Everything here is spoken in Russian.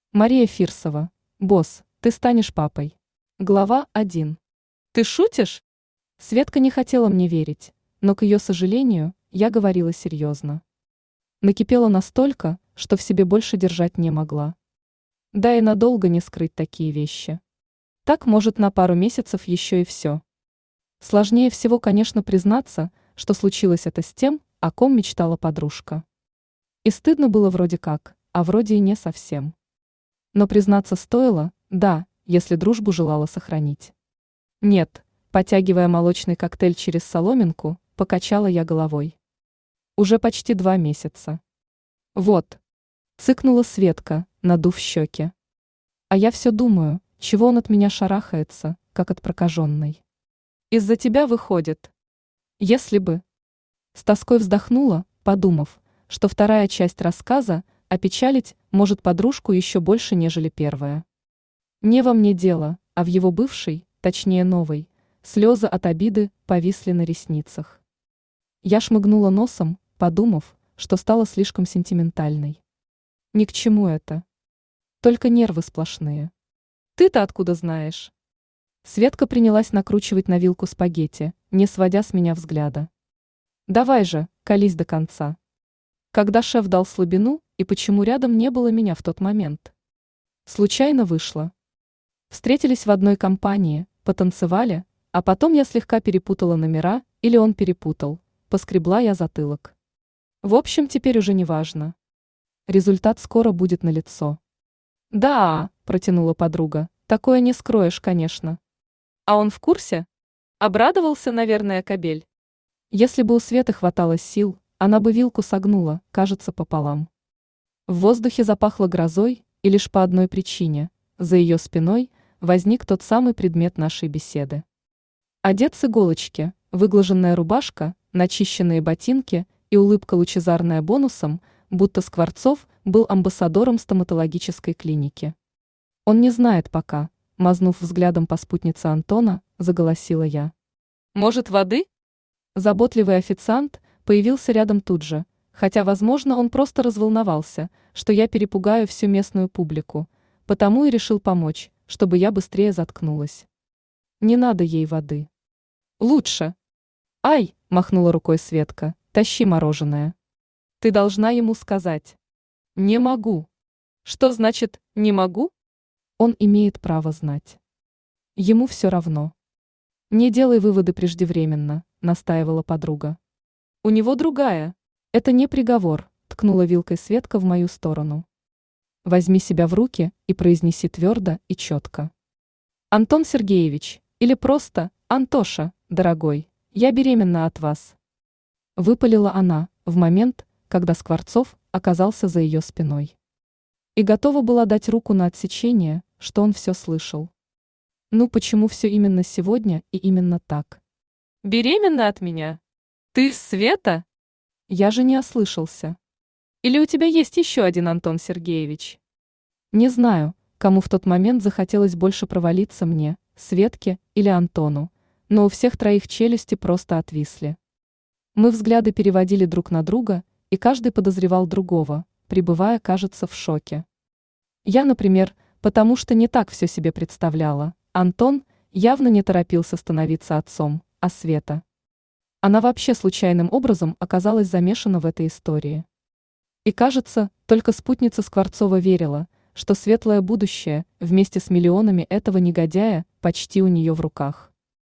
Мария Фирсова. Босс, ты станешь папой. Глава 1. Ты шутишь? Светка не хотела мне верить, но, к ее сожалению, я говорила серьезно. Накипела настолько, что в себе больше держать не могла. Да и надолго не скрыть такие вещи. Так, может, на пару месяцев еще и все. Сложнее всего, конечно, признаться, что случилось это с тем, о ком мечтала подружка. И стыдно было вроде как, а вроде и не совсем. Но признаться стоило, да, если дружбу желала сохранить. Нет, потягивая молочный коктейль через соломинку, покачала я головой. Уже почти 2 месяца. Вот. Цыкнула Светка, надув щеки. А я все думаю, чего он от меня шарахается, как от прокаженной. Из-за тебя выходит. Если бы. С тоской вздохнула, подумав, что вторая часть рассказа опечалить может подружку еще больше, нежели первая. Не во мне дело, а в его бывшей, точнее новой, слезы от обиды повисли на ресницах. Я шмыгнула носом, подумав, что стала слишком сентиментальной. Ни к чему это. Только нервы сплошные. Ты-то откуда знаешь? Светка принялась накручивать на вилку спагетти, не сводя с меня взгляда. Давай же, колись до конца. Когда шеф дал слабину, и почему рядом не было меня в тот момент? Случайно вышло. Встретились в одной компании, потанцевали, а потом я слегка перепутала номера, или он перепутал, поскребла я затылок. В общем, теперь уже не важно. Результат скоро будет налицо. Да, протянула подруга, такое не скроешь, конечно. А он в курсе? Обрадовался, наверное, кобель. Если бы у Светы хватало сил, она бы вилку согнула, кажется, пополам. В воздухе запахло грозой, и лишь по одной причине – за ее спиной возник тот самый предмет нашей беседы. Одет с иголочки, выглаженная рубашка, начищенные ботинки и улыбка лучезарная бонусом, будто Скворцов был амбассадором стоматологической клиники. Он не знает пока, мазнув взглядом по спутнице Антона, заголосила я. Может, воды? Заботливый официант появился рядом тут же, хотя, возможно, он просто разволновался, что я перепугаю всю местную публику, потому и решил помочь, чтобы я быстрее заткнулась. Не надо ей воды. Лучше. Ай, махнула рукой Светка, тащи мороженое. Ты должна ему сказать. Не могу. Что значит «не могу»? Он имеет право знать. Ему все равно. Не делай выводы преждевременно, настаивала подруга. У него другая. Это не приговор, ткнула вилкой Светка в мою сторону. Возьми себя в руки и произнеси твердо и четко. Антон Сергеевич, или просто Антоша, дорогой, я беременна от вас. Выпалила она в момент, когда Скворцов оказался за ее спиной. И готова была дать руку на отсечение, что он все слышал. Ну почему все именно сегодня и именно так? Беременна от меня? Ты Света? Я же не ослышался. Или у тебя есть еще один Антон Сергеевич? Не знаю, кому в тот момент захотелось больше провалиться мне, Светке или Антону, но у всех троих челюсти просто отвисли. Мы взгляды переводили друг на друга, и каждый подозревал другого, пребывая, кажется, в шоке. Я, например, потому что не так все себе представляла. Антон явно не торопился становиться отцом, а Света. Она вообще случайным образом оказалась замешана в этой истории. И кажется, только спутница Скворцова верила, что светлое будущее вместе с миллионами этого негодяя почти у нее в руках.